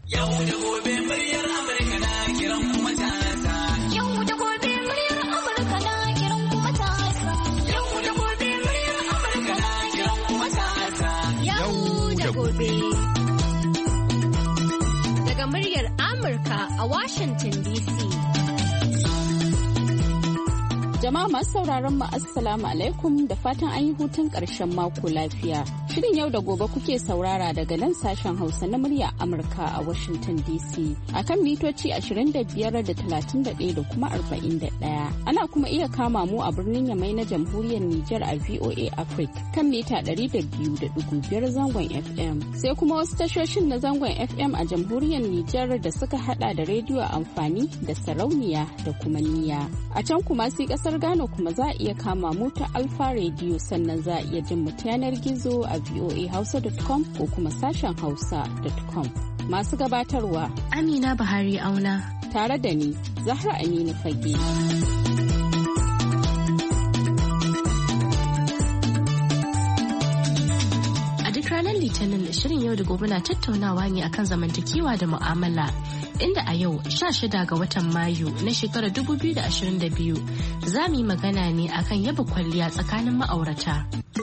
Yau da gobe muryar Amurka na kiran kuma matasa. Yau da gobe muryar Amurka na kiran kuma matasa. Yau da gobe muryar Amurka na kiran kuma matasa. Yau da gobe. Daga muryar Amurka a Washington DC. Jama'a masu sauraron mu assalamu alaikum da fatan an yi hutun ƙarshen mako lafiya. Shirin yau da gobe kuke saurara daga nan sashen Hausa na murya Amurka a Washington DC. A kan mitoci 25 da 31 da kuma 41. Ana kuma iya kama mu a birnin Yamai na Jamhuriyar Nijar a VOA Africa kan mita 200.5 zangon FM. Sai kuma wasu tashoshin na zangon FM a Jamhuriyar Nijar da suka hada da rediyo amfani da sarauniya da kuma niyya. A can kuma sai kasar Ghana kuma za a iya kama mu ta Alfa Radio sannan za a iya jin mu ta yanar gizo a voahausa.com ko kuma sashen hausa.com. Masu gabatarwa Amina Buhari Auna tare da ni Zahra Aminu Fage. A duk ranar Litinin shirin yau da gobe na tattaunawa ne akan zamantakewa da mu'amala. Inda a yau 16 ga watan Mayu na shekarar 2022 za mu yi magana ne akan yaba kwalliya tsakanin ma'aurata.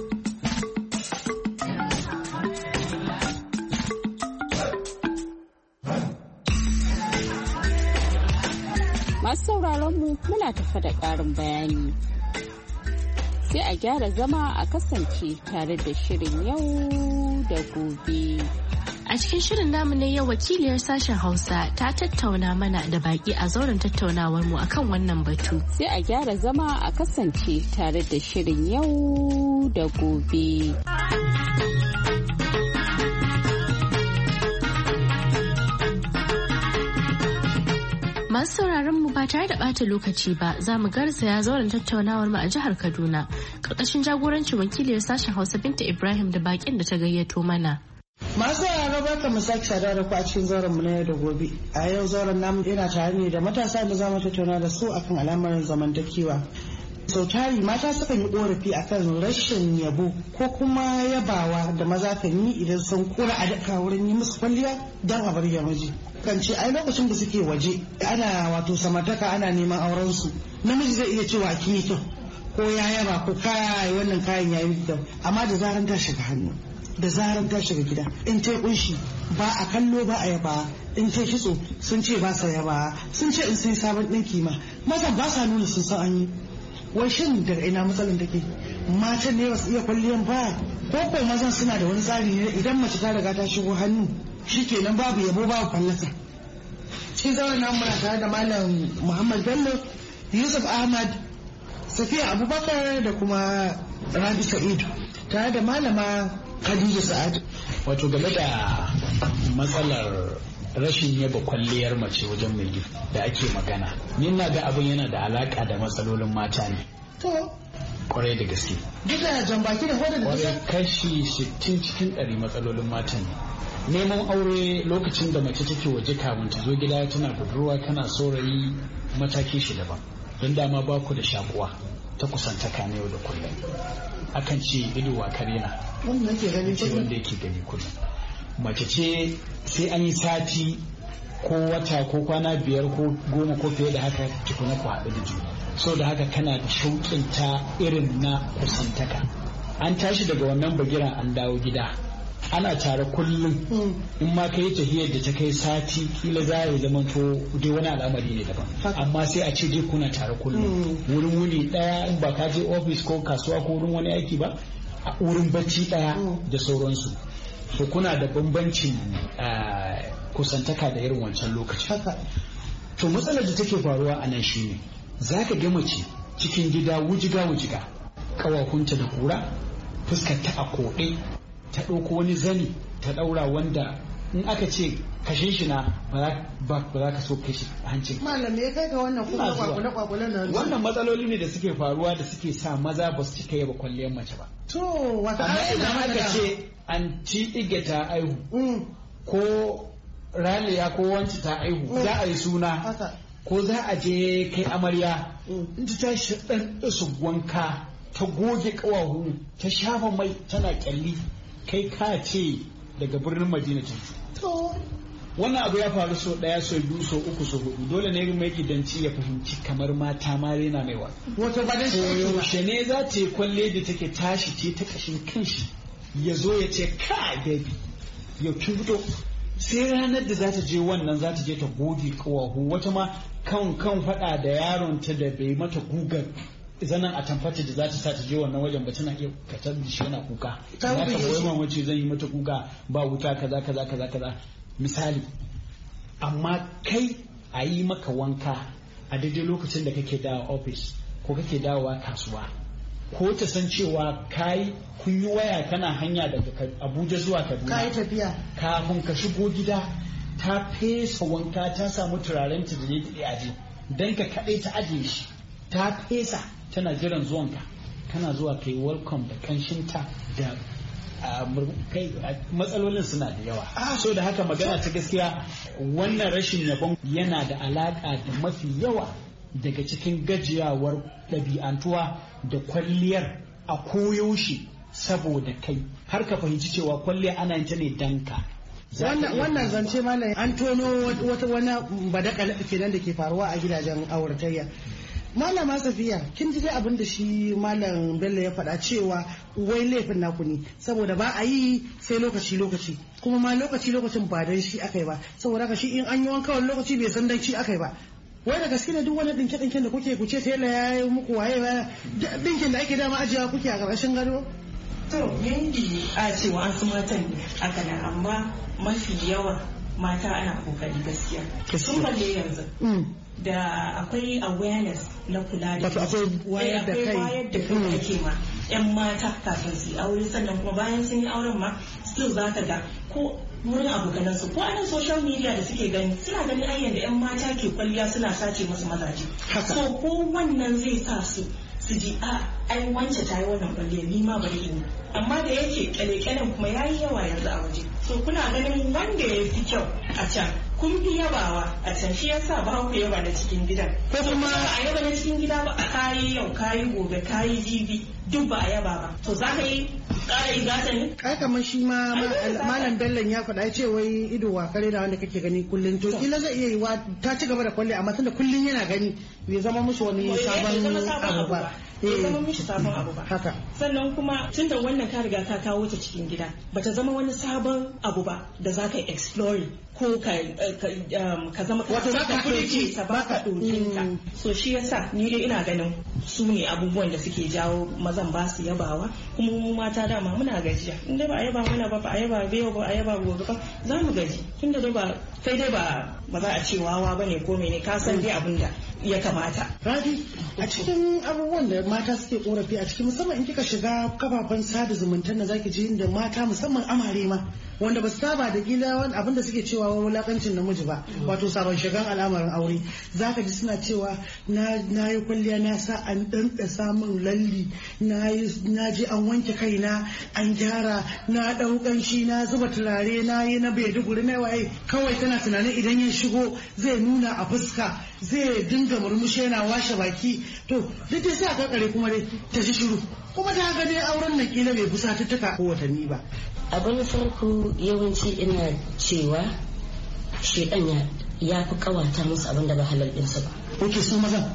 Masu sauraron mu muna tafa da ƙarin bayani. Sai a gyara zama a kasance tare da shirin yau da gobe. A cikin shirin namu na yau wakiliyar sashen Hausa ta tattauna mana da baki a zauren tattaunawar mu akan wannan batu. Sai a gyara zama a kasance tare da shirin yau da gobe. Masu sauraron mu ba tare da ɓata lokaci ba za mu garzaya zauren tattaunawar mu a jihar Kaduna ƙarƙashin jagorancin wakiliyar sashen Hausa Binta Ibrahim da bakin da ta gayyato mana. Masu yara barka mu sake sada da ku a cikin zauren mu na yau da gobe. A yau zauren namu yana tare ne da matasa da za mu tattauna da su akan al'amarin zamantakewa. Sau tari mata sukan yi korafi akan rashin yabo ko kuma yabawa da maza kan yi idan sun kura a daka wurin yi musu kwalliya don a bar miji. Kan ce ai lokacin da suke waje ana wato samartaka ana neman auren su namiji zai iya cewa kin yi kyau ko ya yaba ko kai wannan kayan yayi kyau amma da zaran ta shiga hannu da zaran ta shiga gida in ta kunshi ba a kallo ba a yaba in ta kitso sun ce ba sa yaba sun ce in sai sabon ɗinki ma mazan ba sa nuna sun san an yi wai shin daga ina matsalan take matan ne ba su iya kwalliyan ba ko mazan suna da wani tsari ne idan mace ta riga ta shigo hannu shikenan babu yabo babu fallasa. Shi zaune nan muna tare da malam Muhammad Bello, Yusuf Ahmad, Safiya Abubakar da kuma Rabi Sa'idu tare da malama Khadija Sa'ad. Wato game da matsalar rashin yaba kwalliyar mace wajen mai da ake magana, ni na ga abin yana da alaka da matsalolin mata ne. To kwarai da gaske. Duka jan baki da hodar da duka? Kashi 60 cikin 100 matsalolin mata ne. Neman aure lokacin da mace take waje kamun ta zo gida tana budurwa tana saurayi mataki shi daban. Don dama ba ku da shakuwa ta kusantaka na yau da kullum. Akan ce ido wa karena. Wanda yake gani kullum. Wanda yake gani kullum. Mace ce sai an yi sati ko wata ko kwana 5 ko 10 ko fiye da haka tukuna ku haɗu da juna. So da haka kana da shauƙin ta irin na kusantaka. An tashi daga wannan bagiran an dawo gida. Ana tare kullum in ma kai tahiyar da ta kai sati kila za ya zama to dai wani al'amari ne daban amma sai a ce dai kuna tare kullum wurin wuni daya in ba ka je office ko kasuwa ko wurin wani aiki ba a wurin bacci daya da sauransu to kuna da bambancin kusantaka da irin wancan lokaci to matsalar da take faruwa a nan shine zaka ga mace cikin gida wujiga kawahunta da kura fuskar ta a koɗe ta ɗauko wani zani ta ɗaura wanda in aka ce kashe shi na ba za ka so kashe hancin. Malam ya kai ga wannan kuma kwakwale na wannan matsaloli ne da suke faruwa da suke sa maza ba su cika yaba kwalliyar mace ba. To wata idan aka ce an ci iga ta aihu ko raliya ko wanci ta aihu za a yi suna ko za a je kai amarya in ta tashi ɗan su wanka ta goge ƙawahu ta shafa mai tana ƙyalli kai ka ce daga birnin Madina ce. To wannan abu ya faru so ɗaya so biyu so uku so hudu dole ne mai gidanci ya fahimci kamar mata ma rena mai wa wato ba dan yaushe ne za ta yi kwalle da take tashi ce ta kashin kanshi ya zo ya ce ka baby yau kin fito sai ranar da za ta je wannan za ta je ta goge kawahu wata ma kan faɗa da yaron ta da bai mata gugar zanen a tamfata da za ta sa ta je wannan wajen ba tana iya katar da shi yana kuka za ta koyi mamace zan yi mata kuka ba wuta kaza misali. Amma kai a yi maka wanka a daidai lokacin da kake dawo office ko kake dawowa kasuwa ko ta san cewa kun yi waya kana hanya daga Abuja zuwa Kaduna kai tafiya kafin ka shigo gida ta fesa wanka ta samu turaren ta da ne aje dan ka kaɗai ta aje shi ta fesa tana jiran zuwanka kana zuwa kai welcome da kanshinta da matsalolin suna da yawa. So da haka magana ta gaskiya wannan rashin yabon yana da alaka da mafi yawa daga cikin gajiyawar ɗabi'antuwa da kwalliyar a koyaushe saboda kai har ka fahimci cewa kwalliya ana yin ta ne danka. Wannan zance malam an tono wani badakala kenan da ke faruwa a gidajen auratayya. Malama Safiya kin ji dai abin da shi Malam Bello ya faɗa cewa wai laifin naku ne saboda ba a yi sai lokaci kuma ma lokacin ba dan shi akai ba saboda haka shi in an yi wanka wani lokaci bai san dan shi akai ba. Wai da gaske ne duk wani dinke da kuke kuce tela ya yi muku waye dinkin da ake dama ajiya kuke a ƙarƙashin gado? To yanki a cewa an su matan aka na amma mafi yawa mata ana kokari gaskiya. Sun balle yanzu. Da akwai awareness na kula da akwai wayar da kai ake ma 'yan mata kafin su yi aure sannan kuma bayan sun yi auren ma still za ka ga ko wurin abokanansu ko anan social media da suke gani suna ganin ayyan da 'yan mata ke kwalliya suna sace musu mazaje so ko wannan zai sa su ji ai wance ta yi wannan kwalliya ni ma bari in amma da yake kyale-kyalen kuma yayi yawa yanzu a waje so kuna ganin wanda ya fi kyau a can kun fi yabawa a can shi yasa ba ku yaba da cikin gidan ko kuma a yaba da cikin gida ba kayi yau kayi gobe kayi jibi duk ba a yaba ba to za ka yi ƙara yi gata ne kai kamar shi ma Malam Bello ya faɗa ce wai ido wa kare da wanda kake gani kullun to kila zai iya yi wa ta ci gaba da kwalle amma tunda kullun yana gani bai zama mushi wani sabon abu ba zama mishi sabon abu ba haka sannan kuma tunda wannan ka riga ka kawo ta cikin gida bata zama wani sabon abu ba da za ka explore ko ka zama wato za ka kurce ta ba ka ɗokinta so shi yasa ni dai ina ganin su ne abubuwan da suke jawo mazan ba su yabawa kuma mu mata dama muna gajiya in dai ba a yaba mana ba a yaba bai ba a yaba gobe ba za mu gaji tunda dai ba kai dai ba za a ce wawa bane ko mene ka san dai abin da ya kamata. Rabi a cikin abubuwan da mata suke korafi a cikin musamman in kika shiga kafafen sada zumunta na zaki ji inda mata musamman amare ma wanda ba su saba da gila wani abin da suke cewa wulakancin namiji ba wato sabon shigan al'amarin aure zaka ji suna cewa na yi kwalliya na sa an ɗanɗa samun lalli na je an wanke kaina an gyara na ɗaukan shi na zuba turare na yi na Maiduguri na waye kawai tana tunanin idan ya shigo zai nuna a fuska zai dinga murmushi yana washe baki to duk dai sai a kakare kuma dai ta ji shiru kuma ta ga dai auren nan kila bai busa tuttuka ko watanni ba. Abin farko yawanci ina cewa shedan ya fi kawata musu abin da ba halal ɗinsu ba. Oke su mazan.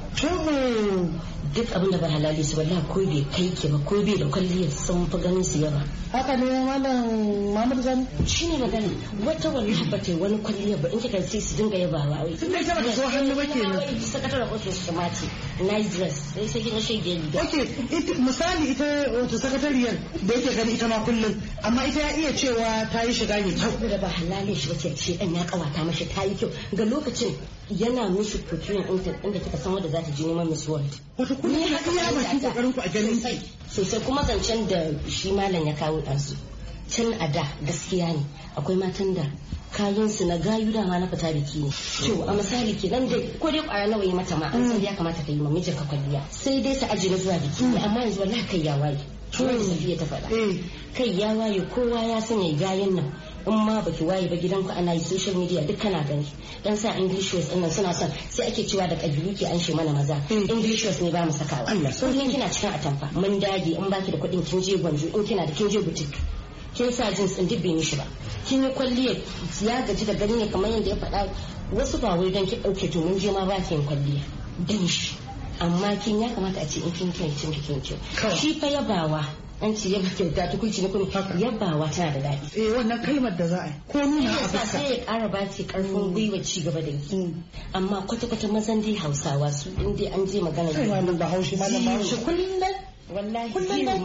Duk abin da ba halali su wallahi ko bai kai ke ba ko bai da kwalliyar sun fi ganin su yawa. Haka ne malam Muhammad Zani. Shi ne magana wata wallahi ba ta wani kwalliyar ba in kika sai su dinga yabawa. Sun dai taba so hannu ba kenan. Sakataren ofis su mati nice dress sai kin shege riga. Oke misali ita wato sakatariyar da yake gani ita ma kullum amma ita ya iya cewa ta yi shiga ne kyau. Da ba halali shi bace ce dan ya kawata mashi ta yi kyau ga lokacin yana mishi procuring inda kika san wanda za ta je neman Miss World. Wato kun yi iya bakin kokarin ku a ganin sai. Sosai kuma zancen da shi malam ya kawo ɗansu. Can a da gaskiya ne akwai matan da kayansu na gayu dama na fita biki ne. To a misali kenan dai ko dai kwaya nawa yi mata ma an san ya kamata ka yi ma mijinka kwalliya sai dai ta aje na zuwa biki amma yanzu wallahi kai ya waye. Wanda Safiya ta faɗa. Kai ya waye kowa ya sanya gayen nan in ma baki waye ba gidanku ana yi social media duk kana gani dan sa English words din nan suna son sai ake cewa da kabilu ke an she mana maza English words ne ba mu sakawa kullum kina cikin atamfa mun dage in baki da kuɗin kin je gwanjo in kina da kin je boutique kin sa jeans din duk bai mishi ba, kin yi kwalliya ya gaji da gani ne kamar yadda ya faɗa, wasu ba wai don ki ɗauke to mun je ma ba ki yin kwalliya dan shi, amma kin ya kamata a ce in kin kin shi fa yabawa an ce yaba kyauta tukunci ne kuma yabawa tana da daɗi. Wannan kalmar da za a yi ko nuna a fuska sai ya ƙara ba ki ƙarfin gwiwa ci gaba da yi. Amma kwata-kwata mazan dai Hausawa su in dai an je magana da malam Bahaushe kullum wallahi kullum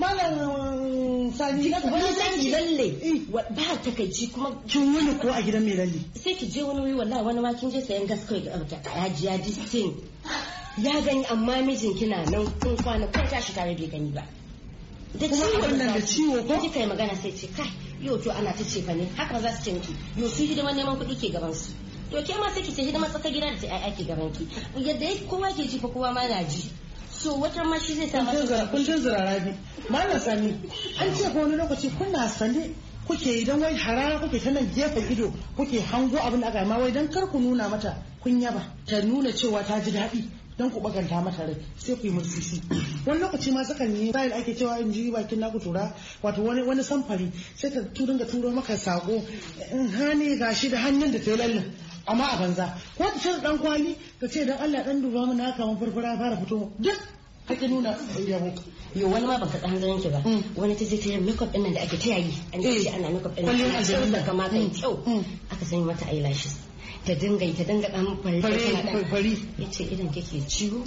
malam sani wani saki lalle ba takaici kuma kin wani ko a gidan mai lalle sai ki je wani wuri wallahi wani ma kin je sayan gas kai ga yaji tin ya gani amma mijin kina nan kun kwana kun tashi tare bai gani ba da ciwo ko kika yi magana sai ce kai yau to ana ta ce fa ne haka za su ce miki yau su hidiman neman kuɗi ke gaban su to ke ma sai ki ce hidimar tsaka gida da ta ai ake gaban ki yadda kowa ke ji fa kowa ma na ji. So wata ma shi zai sa mata kun tunzura rabi malam sani an ce ko wani lokaci kuna sane kuke idan wai harara kuke ta nan gefen ido kuke hango abin da aka ma wai dan kar ku nuna mata kun yaba ta nuna cewa ta ji daɗi dan ku baganta mata rai sai ku yi mursisi wani lokaci ma sukan yi bayan ake cewa in ji bakin naku tura wato wani samfari sai ta dinga turo maka sako in hani gashi da hannun da ta yi lallin amma a banza ko ta cire dan kwali ka ce dan Allah dan duba mu na kaman furfura fara fito duk kake nuna yabo yo wani ma baka dan ganin ki ba wani ta je ta yi makeup din nan da ake ta yi an ce ana makeup din nan da kama kai kyau aka sanya mata eyelashes ta dinga dan fari yace idan kike ciwo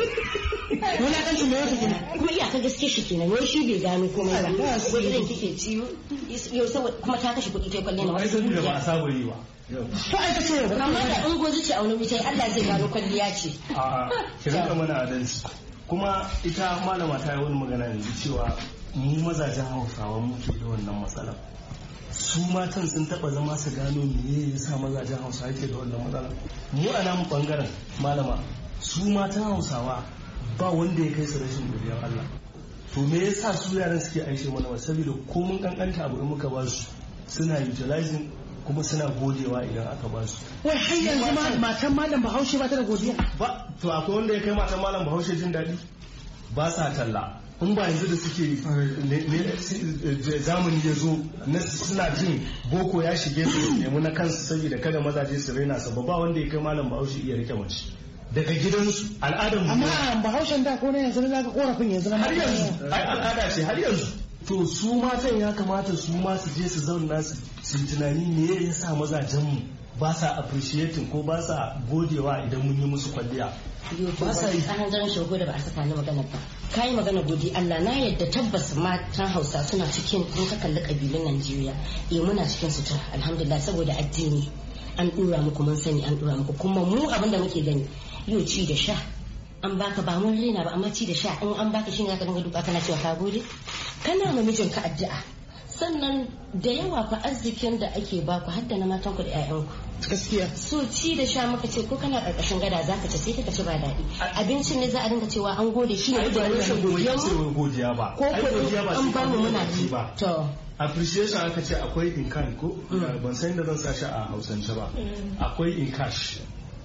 wala kan shi me yake kenan kuma iya ka gaske shi kenan wai shi bai gano komai ba ko idan kike ciwo yau saboda kuma ta kashe kuɗi ta kwalle na wai saboda ba a saba yi ba to ai kace amma da in goji ce a wani wuce Allah zai gano kwalliya ce a'a ki rinka mana adalci kuma ita malama ta yi wani magana yanzu cewa mu mazajen Hausawa muke da wannan matsala su matan sun taba zama su gano me yasa mazajen Hausawa yake da wannan matsala mu a nan bangaren malama su matan Hausawa ba wanda ya kai su rashin godiyar Allah to me yasa su yaran suke aishe mana saboda ko mun kankanta abu in muka ba su suna utilizing kuma suna godewa idan aka ba su. Wai har yanzu matan malam Bahaushe ba ta da godiya? Ba, to akwai wanda ya kai matan malam Bahaushe jin daɗi? Ba sa talla. In ba yanzu da suke zamani ya zo suna jin boko ya shige su nemi na kansu saboda kada mazaje su raina su ba wanda ya kai malam Bahaushe iya rike mace. Daga gidansu al'adar mu. Amma Bahaushen da ko na yanzu na ga korafin yanzu na. Har yanzu ai al'ada ce har yanzu. To su matan ya kamata su ma su je su zauna su tunani me ya sa mazajenmu ba sa appreciating ko ba sa godewa idan mun yi musu kwalliya. Ba sa yi an zan shago da ba a saka ni magana ba. Kai magana godi Allah na yadda tabbas matan Hausa suna cikin in ka kalli kabilun Najeriya muna cikin su ta alhamdulillah saboda addini an dura muku mun sani an dura muku kuma mu abin da muke gani yau ci da sha an baka ba mun rena ba amma ci da sha in an baka shine zaka dinga duka kana cewa ka gode kana ma mijinka addu'a sannan da yawa fa arzikin da ake baku har da na matan ku da ƴaƴanku gaskiya so ci da sha muka ce ko kana karkashin gada zaka ci sai ka ci ba daɗi abincin ne za a dinga cewa an gode shi ne da rashin godiya ba ko an ba mu muna ci ba to appreciation aka ce akwai in kind ko ban san da zan sa shi a Hausance ba akwai in cash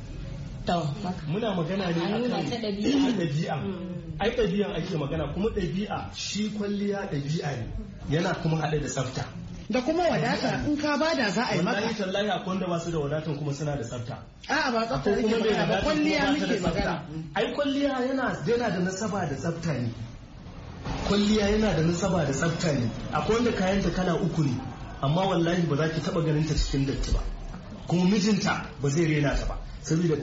muna magana ne akan ɗabi'a ai ɗabi'an ake magana kuma ɗabi'a shi kwalliya ɗabi'a ne yana kuma haɗe da tsafta da kuma wadata in ka bada za a yi maka wallahi tallahi akwai wanda ba su da wadatan kuma suna da tsafta a'a ba tsafta ne magana ba kwalliya muke magana ai kwalliya yana da nasaba da tsafta ne kwalliya yana da nasaba da tsafta ne akwai wanda kayanta kala uku ne amma wallahi ba za ki taba ganin ta cikin datti ba kuma mijinta ba zai rena ta ba saboda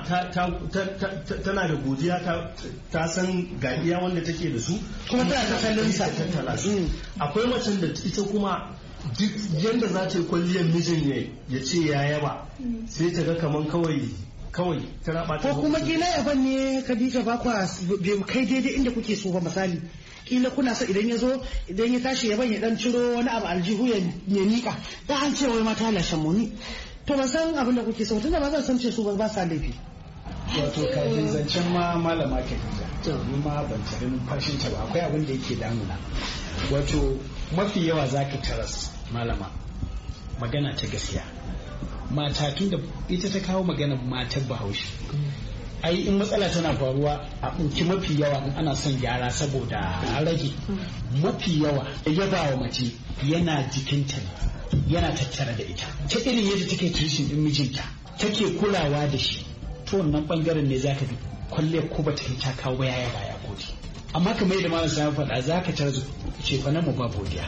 tana da godiya ta san ga iya wanda take da su kuma tana ta kallon sa tattala su akwai macen da ita kuma duk yanda za ta yi kwalliyar mijin ya ce ya yaba sai ta ga kaman kawai tana bata ko kuma kila yaban ne Khadija ba kwa kai daidai inda kuke so ba misali kila kuna so idan ya tashi yaban ya dan ciro wani abu aljihu ya nika da an ce wai mata lashe muni to ba san abin da kuke so tunda ba zan san ce su ba sa laifi wato kafin zancen ma malama Khadija to ni ma ban tare numfashin ta ba akwai abin da yake damuna wato mafi yawa zaka taras malama magana ta gaskiya mata tun da ita ta kawo maganar matar Bahaushe ai in matsala tana faruwa a ɗauki mafi yawa in ana son gyara saboda a rage mafi yawa yaba wa mace yana jikinta yana tattare da ita ta irin yadda take tushen din mijinta take kulawa da shi to wannan bangaren ne zaka bi kwalle ko ba ta ta kawo ba yaya baya gode amma kamar yadda malam sai faɗa zaka tarzo ce fa nan mu ba godiya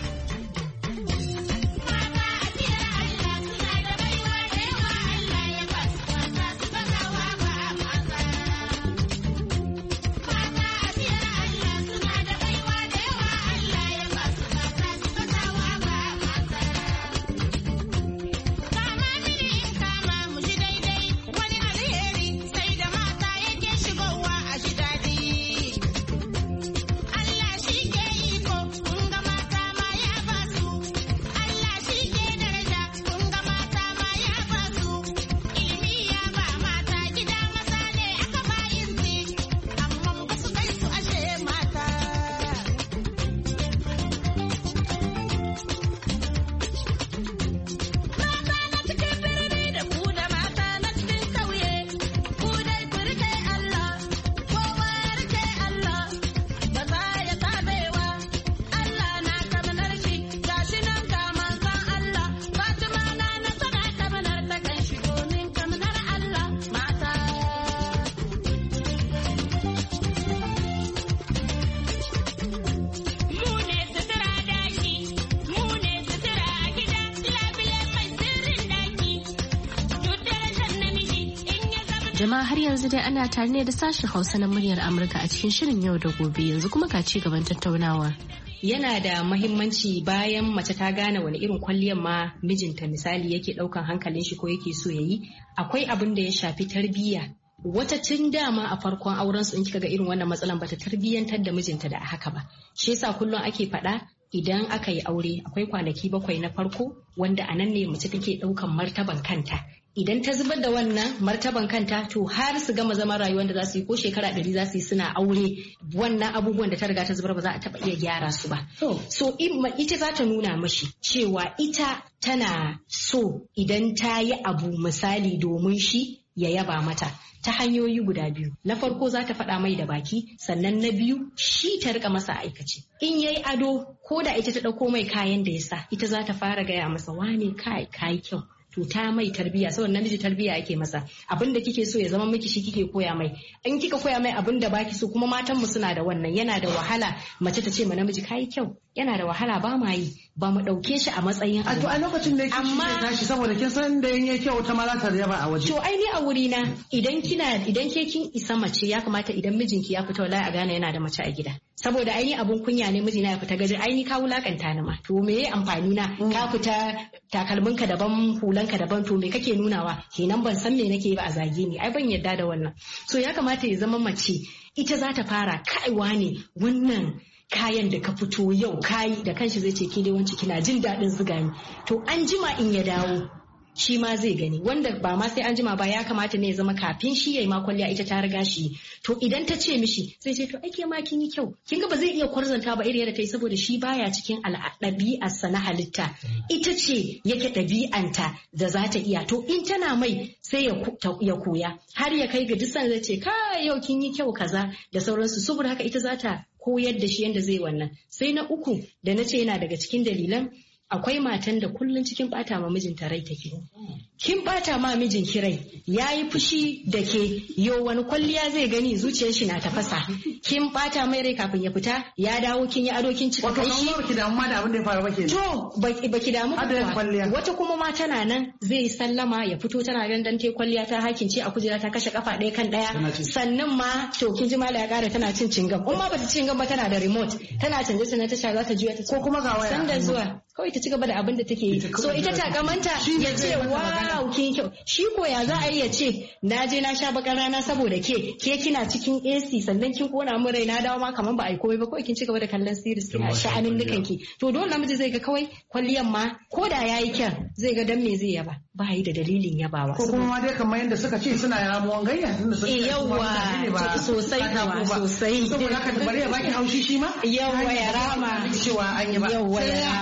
Jama'a har yanzu dai ana tare ne da sashen Hausa na muryar Amurka a cikin shirin yau da gobe, yanzu kuma ka ci gaban tattaunawar. Yana da mahimmanci bayan mace ta gane wani irin kwalliyar ma mijinta misali yake daukan hankalin shi ko yake so yayi, akwai abin da ya shafi tarbiyya. Wata tun dama a farkon auren su in kika ga irin wannan matsalan bata tarbiyyantar da mijinta da haka ba. Shi yasa kullum ake faɗa idan aka yi aure akwai kwanaki 7 na farko wanda a nan ne mace take daukan martaban kanta. Idan ta zubar da wannan martaban kanta to har su gama zama rayuwar da za su yi ko shekara 100 za su yi suna aure, wannan abubuwan da ta riga ta zubar ba za a taba iya gyara su ba. So ita za ta nuna mashi cewa ita tana so idan ta yi abu misali domin shi ya yaba mata ta hanyoyi guda biyu. Na farko za ta faɗa mai da baki, sannan na biyu shi ta rika masa aikace. In yayi ado ko da ita ta ɗauko mai kayan da ya sa, ita za ta fara gaya masa wane kai kyau. To ta mai tarbiya, saboda namiji tarbiya ake masa. Abin da kike so ya zama miki shi kike koya mai. In kika koya mai abin da baki so, kuma matan mu suna da wannan, yana da wahala mace ta ce ma namiji kai kyau. Yana da wahala ba ma yi, ba mu dauke shi a matsayin a to a lokacin da yake shi tashi saboda kin san da yin kyau ta ma za ta yaba a waje. To ai ni a wuri na idan ke kin isa mace ya kamata idan mijinki ya fita wallahi a gane yana da mace a gida. Saboda ai ni abun kunya ne mijina ya fita gaji, ai ni ka wulakanta ni ma. To me amfani na ka fita takalminka daban hulanka daban, to me kake nunawa? Kenan ban san me nake ba a zage ni, ai ban yarda da wannan. So ya kamata ya zama mace ita za ta fara kaiwa ne wannan kayan da ka fito yau kayi da kanshi zai ce ke dai wanci kina jin daɗin zuga ni. To an jima in ya dawo shi ma zai gani, wanda ba ma sai an jima ba ya kamata ne ya zama kafin shi yayi ma kwalliya ita ta riga shi. To idan ta ce mishi zai ce to ake ma kin yi kyau, kin ga ba zai iya kwarzanta ba irin yadda ta yi saboda shi baya cikin ɗabi'arsa na halitta, ita ce yake ɗabi'anta da za ta iya. To in tana mai sai ya koya har ya kai ga dusan zai ce kai yau kin yi kyau kaza da sauransu, saboda haka ita za ta koyar da shi yadda zai wannan. Sai na uku da na ce yana daga cikin dalilan, akwai matan da kullun cikin bata ma mijinta rai take. Kin bata ma mijinki rai, yayi fushi da ke, yo wani kwalliya zai gani zuciyar shi na tafasa. Kin bata mai rai kafin ya fita, ya dawo kin yi ado kin cika kai shi. Wato baki damu ma da abin da ya faru ba kenan. To baki damu ba. Wata kuma ma tana nan zai sallama ya fito tana gandan tai kwalliya ta hakince a kujera ta kashe kafa ɗaya kan ɗaya. Sannan ma to kin ji mala ya kara tana cin cingam. In ma bata cingam ba tana da remote, tana canje ta tasha za ta juya ta ko kuma ga waya. Sanda zuwa kawai ta ci gaba da abin da take yi. So ita ta kamanta ya ce wow kin kyau. Shi ko ya za a yi ya ce na je na sha bakar rana saboda ke kina cikin AC sannan kin kona min rai na dawo ma kaman ba a yi komai ba, kawai kin ci gaba da kallon series kina sha'anin dukan ki. To dole namiji zai ga kawai kwalliyan ma ko da yayi kyan zai ga dan me zai yaba, ba yi da dalilin yabawa. Ko kuma dai kamar yadda suka ce suna ramuwan gayya tunda sun ce yawa sosai sosai. Saboda haka bari ya baki haushi shi ma yawa ya rama cewa an yi ba. Yawa ya rama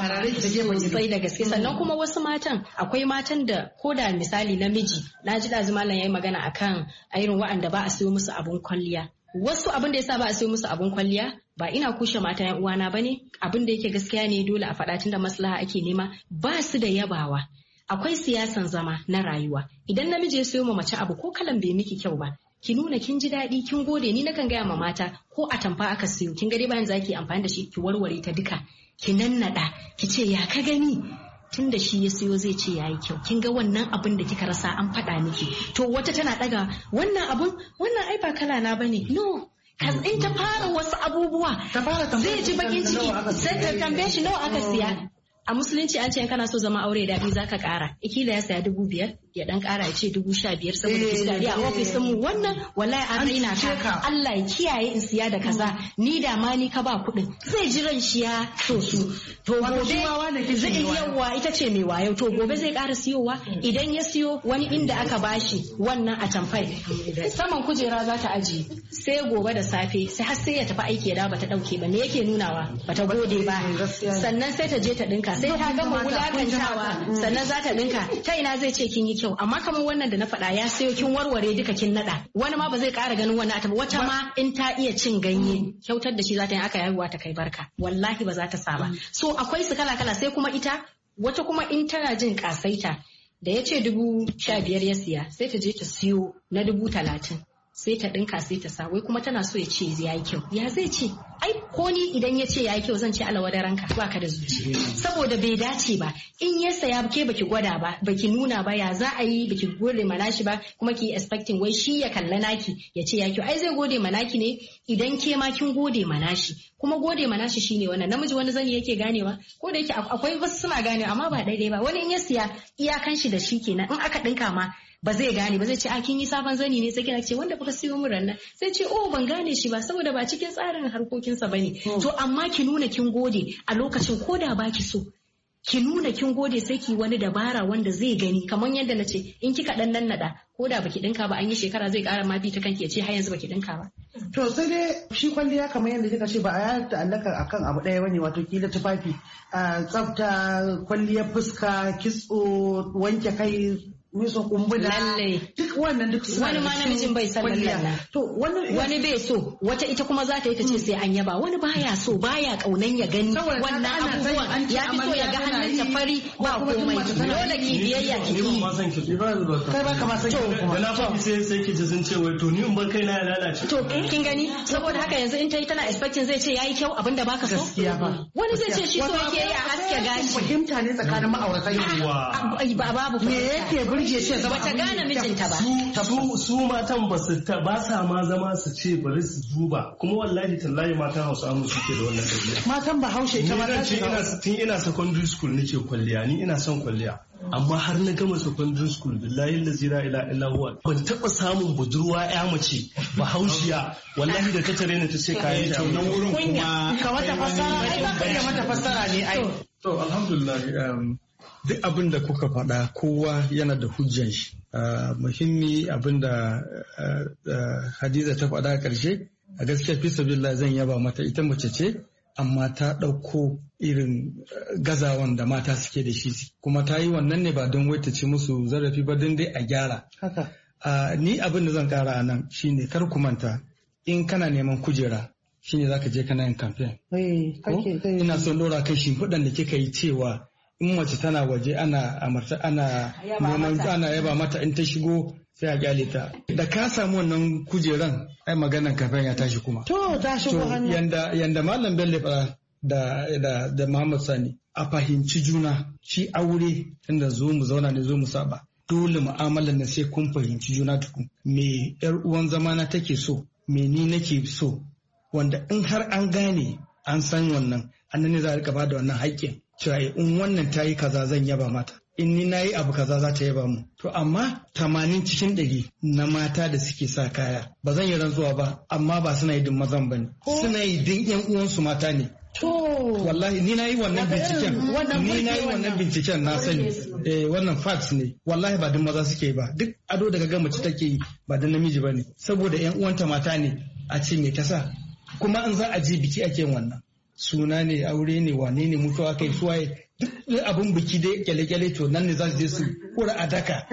sosai da gaske. Sannan kuma wasu matan akwai matan da ko da misali namiji, na ji ɗazu malam yayi magana akan irin wa'anda ba a siyo musu abun kwalliya. Wasu abin da yasa ba a siyo musu abun kwalliya ba ina kushe mata yan uwana bane, abin da yake gaskiya ne dole a faɗa tunda maslaha ake nema, ba su da yabawa. Akwai siyasan zama na rayuwa. Idan namiji ya siyo ma mace abu ko kalan bai miki kyau ba, ki nuna kin ji daɗi, kin gode. Ni nakan gaya ma mata ko a tamfa aka siyo, kin ga dai bayan zaki amfani da shi ki warware ta duka, ki nannada, ki ce ya ka gani, tun da shi ya siyo zai ce yayi kyau. Kin ga wannan abin da kika rasa an faɗa miki. To wata tana ɗaga wannan abun, wannan ai ba kala na bane. No, in ta fara wasu abubuwa zai ji bakin ciki, sai ta tambaye shi nawa aka siya. A musulunci an ce in kana so zama aure daɗi zaka ƙara. Ikila ya saya 5,000 ya dan ƙara ya ce 15,000 saboda kiskari a ofis mu wannan wallahi an raina ka. Allah ya kiyaye in siya da kaza, ni da ma ni ka ba kuɗin. Zai ji ran shi ya so su. To gobe zai yawa ita ce mai wayo. To gobe zai ƙara siyowa. Idan ya siyo wani inda aka bashi wannan a tamfai saman kujera za ta ajiye. Sai gobe da safe sai har sai ya tafi aiki ya dawo bata ɗauke ba. Me yake nunawa? Bata gode ba. Sannan sai ta je ta ɗinka. Sai ta gama wulakantawa sannan za ta dinka. Ta ina zai ce kin yi kyau, amma kamar wannan da na faɗa ya sayo kin warware duka kin nada, wani ma ba zai ƙara ganin wannan ataba. Wata ma in ta iya cin ganye kyautar da shi za ta yi aka haihuwa ta kai barka, wallahi ba za ta saba. So akwai su kala kala. Sai kuma ita wata kuma in tana jin kasaita da ya ce 15,000 ya siya, sai ta je ta siyo na 30,000 sai ta dinka sai ta sa, wai kuma tana so ya ce ya yi kyau. Ya zai ce ai ko ni idan ya ce ya yi kyau zan ce alawa da ranka ba ka da zuciya, saboda bai dace ba. In ya saya ke baki gwada ba, baki nuna ba, ya za a yi baki gode mana shi ba, kuma ki expecting wai shi ya kalla naki ya ce ya kyau. Ai zai gode mana ki ne idan ke ma kin gode mana shi. Kuma gode mana shi shine wannan. Namiji wani zani yake ganewa, ko da yake akwai wasu suna ganewa amma ba daidai ba. Wani in ya siya iyakan shi da shi kenan, in aka dinka ma ba zai gane ba, zai ce a kin yi sabon zani ne, sai kina ce wanda kuka siyo min rannan, sai ce oh ban gane shi ba saboda ba cikin tsarin harkokinsa bane. To amma ki nuna kin gode a lokacin, ko da ba ki so ki nuna kin gode, sai ki wani dabara wanda zai gani. Kamar yadda na ce in kika dan nannada ko da baki dinka ba, an yi shekara zai kara ma bi ta kanki ya ce har yanzu baki dinka ba. To sai dai shi kwalliya kamar yadda kika ce ba a ya ta'allaka akan abu ɗaya bane, wato kila tufafi, tsafta, kwalliyar fuska, kitso, wanke kai, miso kumbula, duk wannan duk wani ma namijin bai san lallan. To wani bai so, wata ita kuma za ta yi ta ce sai an yaba, wani baya so, baya kaunan ya gani wannan abubuwan, ya fi so ya ga hannunta fari ba komai. Dole ki biyayya ki yi. Kai ba ka ma san ki kuma. Na faɗi sai ki ji sun ce wai to ni in bar kai na ya lalace. To kin gani, saboda haka yanzu in ta yi tana expecting zai ce yayi kyau abinda baka so. Wani zai ce shi so yake yi a haske gashi. Fahimta ne tsakanin ma'auratan yanzu. Babu me yake burge shi zama bata gane mijinta ba. Su matan ba sa ma zama su ce bari su duba, kuma wallahi tallahi matan Hausa mu suke da wannan dabi'a. Matan Bahaushe ita ma ta tun ina secondary school nake kwalliya, ni ina son kwalliya. Amma har na gama secondary school billahi lazi la ilaha illa huwa ban taba samun budurwa ya mace Bahaushiya wallahi da ta tare ni ta ce kayan ta nan wurin kuma ka mata fassara, ai ba ka mata fassara ne ai. To alhamdulillah, duk abin da kuka faɗa kowa yana da hujjan shi. Muhimmi abin da Hadiza ta faɗa a ƙarshe, a gaskiya fi sabilillah zan yaba mata, ita mace ce amma ta ɗauko irin gazawan da mata suke da shi, kuma ta yi wannan ne ba don wai ta ci musu zarafi ba, don dai a gyara. Ni abin da zan ƙara a nan shine kar ku manta, in kana neman kujera shine zaka je kana yin campaign. Ina son ɗora kai shimfiɗan da kika yi cewa in mace tana waje ana neman ana yaba mata, in ta shigo sai a kyale ta. Da ka samu wannan kujeran ai maganan kafin ya tashi kuma. To ta shigo hannu. Yanda Malam Bello fara da Muhammad Sani, a fahimci juna, shi aure tunda zo mu zauna ne zo mu saba. Dole mu'amalar na sai kun fahimci juna tukun. Me yar uwan zamana take so, me ni nake so, wanda in har an gane an san wannan, annan ne za a rika bada wannan haƙƙin. Cewa in wannan ta yi kaza zan yaba mata, in ni na yi abu kaza za ta yaba mu. To amma 80 cikin 100 na mata da suke sa kaya, ba zan yi rantsuwa ba, amma ba suna yi din mazan ba ne, suna yi din yan uwansu mata ne. Wallahi ni na yi wannan binciken na sani, wannan facts ne, wallahi ba din maza suke ba, duk ado daga ga mace take yi ba da namiji ba ne, saboda yan uwanta mata ne a ce me ta sa, kuma in za a je biki ake wannan. suna ne aure ne wane ne mutuwa kai suwaye duk abin biki dai kyale-kyale to nan ne za su je su kura a daka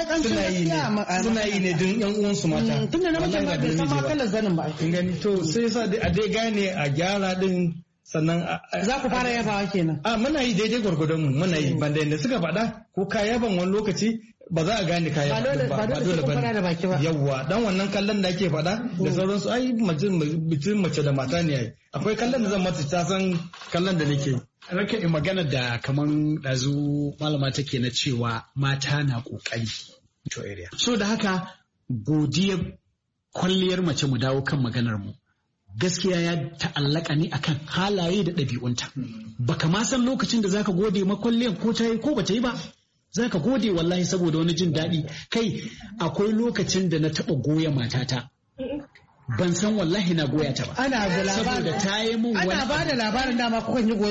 suna yi ne don yan uwansu mata tunda na mutum ba bai sama kalar zanin ba kin gani to sai sa a dai gane a gyara din sannan za ku fara yabawa kenan muna yi daidai gwargwadon mu muna yi banda yadda suka faɗa ko ka yaban wani lokaci ba za a gane kaya ba dole ba yawwa dan wannan kallon da ake faɗa da sauransu ai mace da mata ne ai akwai kallon da zan mata ta san kallon da nake rake magana da kaman ɗazu malama take na cewa mata na ƙoƙari to area so da haka godiyar kwalliyar mace mu dawo kan maganar mu gaskiya ya ta'allaka ne akan halaye da ɗabi'unta baka ma san lokacin da zaka gode ma kwalliyar ko ta yi ko bata yi ba zaka gode wallahi saboda wani jin daɗi kai akwai lokacin da na taɓa goya matata ban san wallahi na goya ta ba ana da labarin saboda ta yi min wani ana ba da labarin dama kukan yi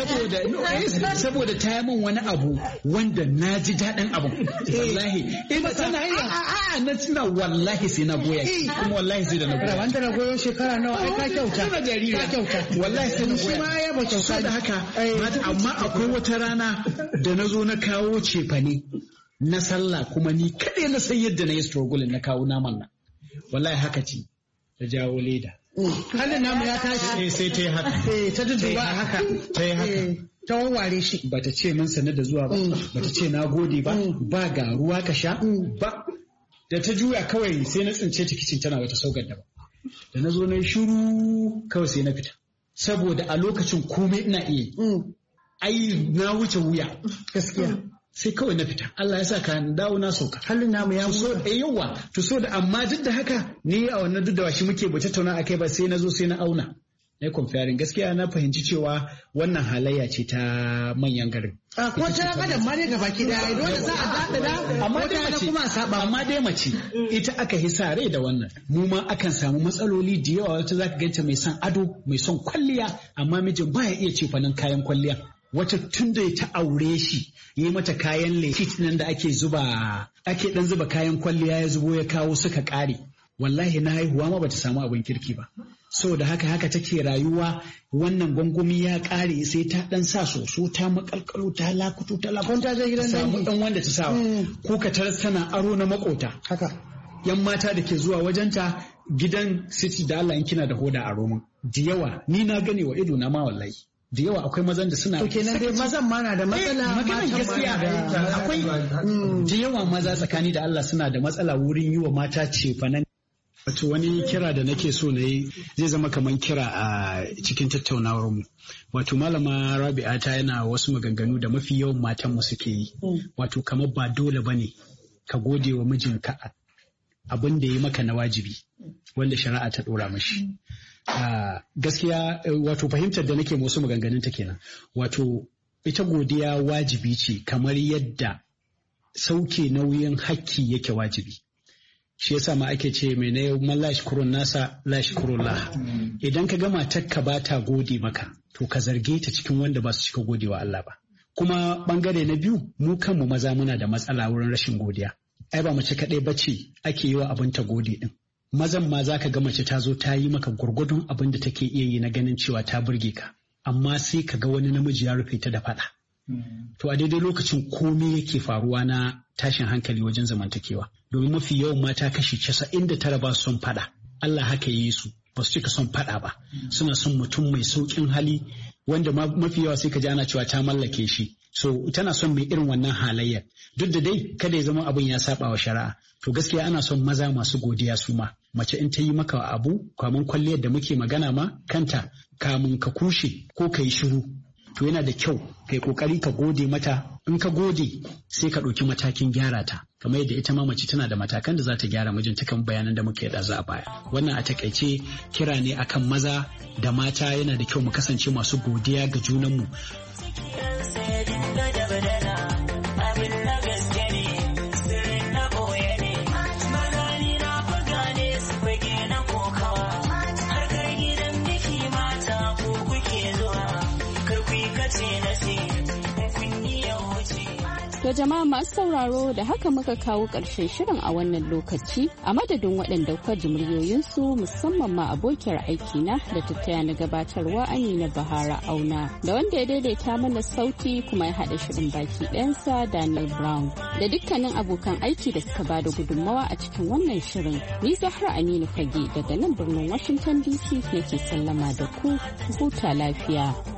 goye saboda ta yi min wani abu wanda na ji daɗin abu wallahi ina tana yi na tuna wallahi sai na goya kuma wallahi sai da na goya wanda na goyo shekara nawa ai ka kyauta wallahi sai na goya shi ma ya ba kyauta da haka amma akwai wata rana da na zo na kawo cefane na sallah kuma ni kaɗai na san yadda na yi struggling na kawo naman nan wallahi haka ce ta jawo leda. Hannun namu ya tashi. Sai ta yi haka. Ta dudduba a haka. Ta yi haka. Ta warware shi. Bata ce min sanar da zuwa ba. Bata ce na gode ba. Ba ga ruwa ka sha. Ba. Da ta juya kawai sai na tsince ta kicin tana wata saugar da ba. Da na zo na shiru kawai sai na fita. Saboda a lokacin komai ina iya yi. Ai na wuce wuya. Gaskiya. Sai kawai na fita Allah ya sa ka dawo na sauka halin namu ya so yawa to so da amma duk da haka ni a wannan duk da shi muke ba tattauna akai ba sai na zo sai na auna na comparing gaskiya na fahimci cewa wannan halayya ce ta manyan garin ko ta kadan ma ne gabaki da dole za a dada da amma dai mace kuma saba amma dai mace ita aka hisa rai da wannan mu ma akan samu matsaloli da yawa wata zaka ganta mai son ado mai son kwalliya amma mijin baya iya ce fanin kayan kwalliya wata tun da ta aure shi yi mata kayan lekit nan da ake dan zuba kayan kwalliya ya zubo ya kawo suka kare wallahi na haihuwa ma bata samu abin kirki ba saboda haka take rayuwa wannan gwangwami ya kare sai ta dan sa soso ta makalkalo ta lakutu ta je gidan samu dan wanda ta sawa ko ka taras tana aro na makota haka yan mata da ke zuwa wajenta gidan city da Allah in kina da hoda a Roman da yawa ni na gane wa ido na ma wallahi da yawa akwai mazan da suna to kenan dai mazan ma na da matsala maganar gaskiya akwai da yawa maza tsakani da Allah suna da matsala wurin yi wa mata cefanen wato wani kira da nake so na yi zai zama kamar kira a cikin tattaunawar mu wato malama Rabi'a ta yana wasu maganganu da mafi yawan matan mu suke yi wato kamar ba dole bane ka gode wa mijinka abin da ya maka na wajibi wanda shari'a ta dora mashi gaskiya wato fahimtar da nake wasu maganganun ta kenan wato ita godiya wajibi ce kamar yadda sauke nauyin hakki yake wajibi shi yasa ma ake ce mai na man la shukurun nasa la shukurullah idan ka gama takka ba ta gode maka to ka zarge ta cikin wanda ba su cika gode wa Allah ba kuma bangare na biyu mu kanmu maza muna da matsala wurin rashin godiya ai ba mace kaɗai bace ake yi wa abin ta gode din mazan ma za ka ga mace ta zo ta yi maka gwargwadon abin da take iya yi na ganin cewa ta burge ka amma sai ka ga wani namiji ya rufe ta da faɗa. To a daidai lokacin komai yake faruwa na tashin hankali wajen zamantakewa domin mafi yawan mata kashi 99 ba su son faɗa Allah haka yi su ba su cika son faɗa ba suna son mutum mai sauƙin hali wanda mafi yawa sai ka ji ana cewa ta mallake shi so tana son mai irin wannan halayyar duk da dai kada ya zama abin ya saba wa shari'a to gaskiya ana son maza masu godiya su ma mace in ta yi maka abu kamun kwalliyar da muke magana ma kanta kamun ka kushe ko ka yi shiru to yana da kyau kai kokari ka gode mata in ka gode sai ka ɗauki matakin gyara ta kamar yadda ita ma mace tana da matakan da za ta gyara mijinta kan bayanan da muke da za a baya wannan a takaice kira ne akan maza da mata yana da kyau mu kasance masu godiya ga junanmu. To jama'a masu sauraro da haka muka kawo ƙarshen shirin a wannan lokaci a madadin waɗanda kwa ji muryoyinsu musamman ma abokiyar aikina da ta taya na gabatarwa Amina Bahara Auna da wanda ya daidaita mana sauti kuma ya haɗa shirin baki ɗayansa Daniel Brown da dukkanin abokan aiki da suka bada gudunmawa a cikin wannan shirin. Ni Zahra Aminu Fage daga nan birnin Washington DC nake sallama da ku huta lafiya.